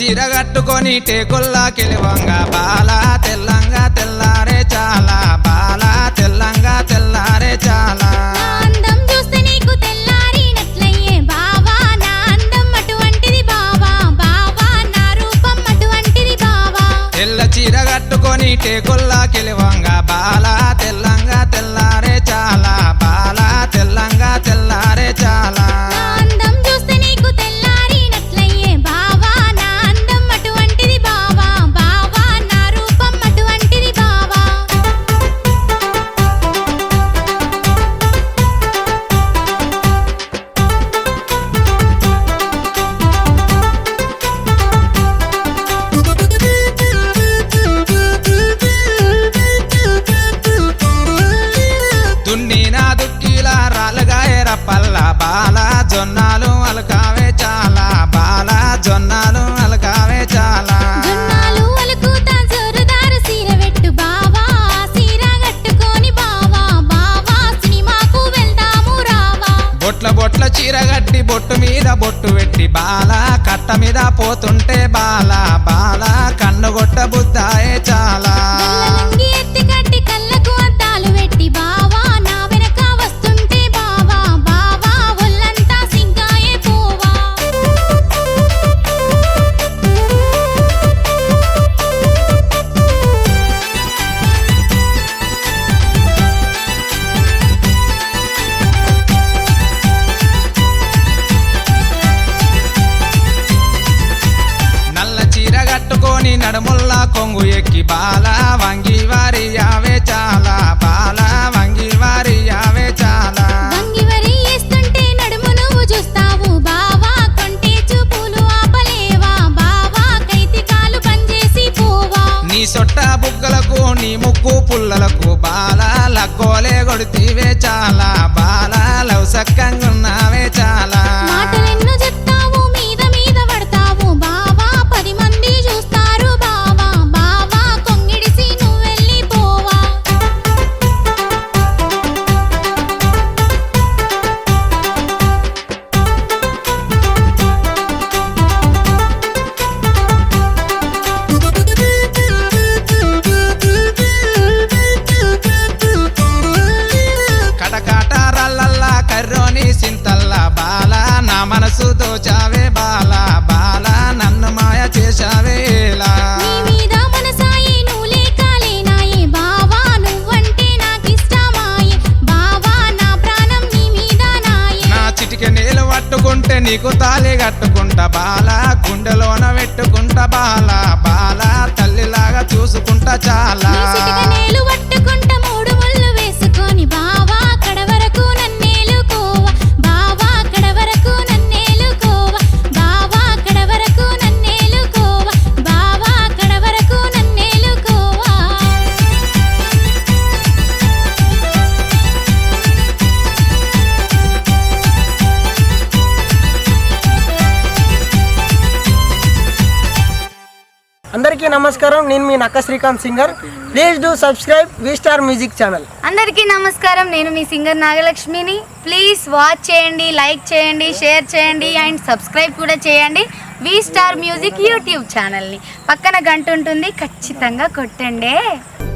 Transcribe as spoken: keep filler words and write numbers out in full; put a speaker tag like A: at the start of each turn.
A: చీర కట్టుకొని టేకుల్లా కెలివంగా బాల తెల్లంగా తెల్లారే చాలా బాల తెల్లంగా తెల్లారే చాలా
B: అందం చూస్తే నీకు తెల్లారినట్లయ్యే బావా నా అందం అటువంటిది బావా బావా నా రూపం అటువంటిది బావా
A: తెల్ల చీర కట్టుకొని టేకుల్లా కెలివంగా బాల తెల్లంగా తెల్లారే చాలా బాల తెల్లంగా తెల్లారే చాలా
B: అందం చూస్తే నీకు తెల్లారినట్లయ్యే బావా నా అందం అటువంటిది బావా బావా నా రూపం అటువంటిది బావా
A: దున్నినా దుక్కిలా రాలుగాయ రప్పల్ల బాల జొన్నాలు అలకావే చాలా బాల జొన్నాలు అలకావే చాలా
B: జొన్నాలు అలుకుతా జోరుదారు సీర పెట్టు బావా సీర కట్టుకొని బావా బావా సినిమాకు వెళ్దాము రావా
A: బొట్ల బొట్ల చీర గట్టి బొట్టు మీద బొట్టు పెట్టి బాల కట్ట మీద పోతుంటే బాల బాల కన్నుగొట్ట బుద్ధాయే చాలా
B: లంగి ఎత్తి కట్టి కళ్ళకు అద్దాలు పెట్టి బావా నా వెనక వస్తుంటే బావా బావా ఒళ్ళంతా సింగాయే పోవా
A: నల్ల చీర కట్టుకొని నడుముల్లా కొంగు ఎక్కి బాల వంగి వారి యావే చాలా బాల వంగి వారి యావే చాలా
B: వంగి వరి వేస్తుంటే నడుము నువ్వు చూస్తావు బావా కొంటే చూపులు ఆపలేవా బావా కైతి కాలు పనిచేసి పోవా
A: నీ సొట్ట బుగ్గలకు నీ ముక్కు పుల్లలకు బాల లగ్గోలే కొడితీవే చాలా బాల లవసక్కంగున్నావే చాలా
B: మాటలెన్నో చెప్తావు మీద మీద పడతావు బావా పది మంది చూస్తారు బావా బావా కొంగిడిసి నువ్వెళ్ళి పోవా
A: కటకాట రల్లల్లా కర్రోని సింతల్లా బాల నా మనసు దోచావే బాల బాల నన్ను మాయ చేశావే ఏలా.
B: నీ మీద మనసాయి నువ్వు లేకాలేనాయే బావా నువ్వంటే నాకిష్టమాయే బావా నా ప్రాణం నీ మీద నాయే
A: నా చిటిక నీళ్ళు పట్టుకుంటే నీకు తాళి కట్టుకుంటా బాల గుండెలోన పెట్టుకుంటా బాల బాల తల్లిలాగా చూసుకుంటా చాలా
B: నీ చిటిక నేలు పట్టుకుంట మూడు ముళ్ళు వేసుకొని బావా కడ వరకు నన్నేలుకోవా బావా కడ వరకు నన్నేలుకోవా బావా కడ వరకు నన్నేలుకోవా బావా కడ వరకు నన్నేలుకోవా
C: అందరికీ నమస్కారం. నేను మీ Nakka Srikanth singer. Please do subscribe V star music channel.
D: అందరికీ నమస్కారం. నేను మీ సింగర్ నాగలక్ష్మిని. ప్లీజ్ వాచ్ చేయండి, లైక్ చేయండి, షేర్ చేయండి అండ్ సబ్స్క్రైబ్ కూడా చేయండి వి స్టార్ మ్యూజిక్ యూట్యూబ్ ఛానల్ని. పక్కన గంట ఉంటుంది, ఖచ్చితంగా కొట్టండి.